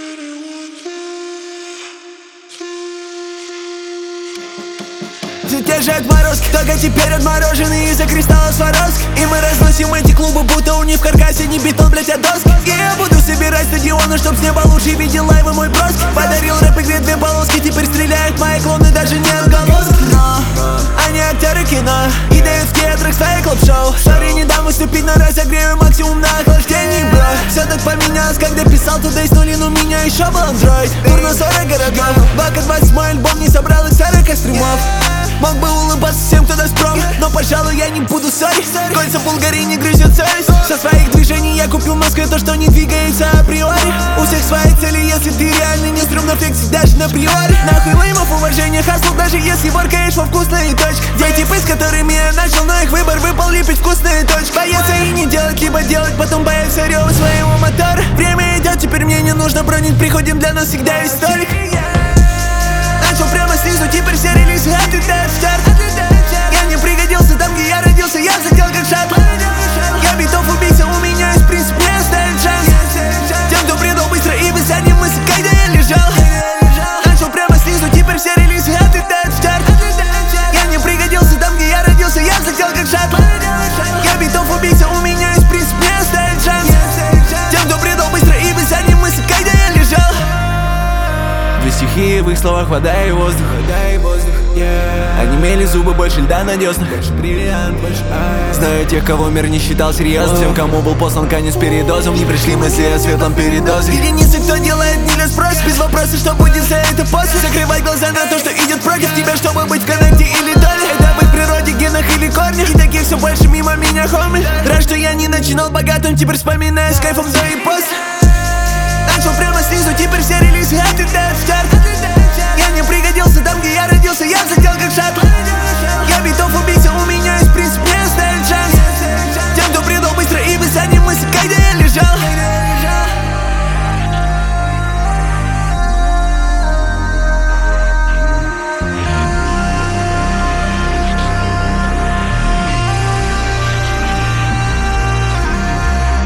Все те же отморозки, только теперь отмороженные из-за кристалла Сваровски. И мы разносим эти клубы, будто у них в каркасе не бетон, блять, а доски. И я буду собирать стадионы, чтоб с неба лучше видел лайвы мой броски. Подарил рэп игре 2 полоски, теперь стреляют мои клоны даже не отголоски. Но они актеры кино и дают в театрах свои клуб-шоу. Сори, не дам выступить на разогреве, максимум на охлаждении, бро. Все так поменялось, когда писал туда из нулин, у меня еще был андроид. Тур на 40 городов, Бака 20 мой альбом не собрал их 40 стримов. Мог бы улыбаться всем, кто даст пром, но, пожалуй, я не буду ссорить. Кольца в Булгарии не грызет совесть. Со своих движений я купил в Москве то, что не двигается априори. У всех свои цели, если ты реально не стрёмно флексить даже на приори. Нахуй леймов, уважение, хасл, даже если воркаешь во вкусные точки. Те типы, с которыми я начал, но их выбор выпал лепить вкусные точки. Бояться и не делать, либо делать, потом бояться рёва своего мотора. Время идет, теперь мне не нужно бронить, приходим, для нас всегда есть столик. Начал прямо снизу, теперь все релизы отлетают в старт. Я не пригодился там, где я родился, я залетел как шаттл. Я битов убийца, у меня есть принцип, мне оставить шанс тем, кто предал быстро и без задней мысли, когда я лежал. Начал прямо снизу, теперь все релизы отлетают в старт. Я не пригодился там, где я родился, я залетел как шаттл. Я битов убийца, у меня есть принцип, мне оставить шанс тем, кто предал быстро и без задней мысли, когда я лежал. Две стихии, в их словах вода и воздух, онемели зубы, больше льда на деснах. Знаю тех, кого мир не считал серьезным. Всем, кому был послан конец передозом, не пришли мысли о светлом передозе. Единицы, кто делает, не для спроса. Без вопроса, что будет за это после. Закрывай глаза на то, что идет против тебя, чтобы быть в коннекте или доле. Это быть в природе, генах или корнях. И таких все больше мимо меня, хоми. Рад, что я не начинал богатым, теперь вспоминаю с кайфом за и после. Начал прямо снизу, теперь все релизы отлетают в старт. Я не пригодился там, где я родился, я залетел как шаттл.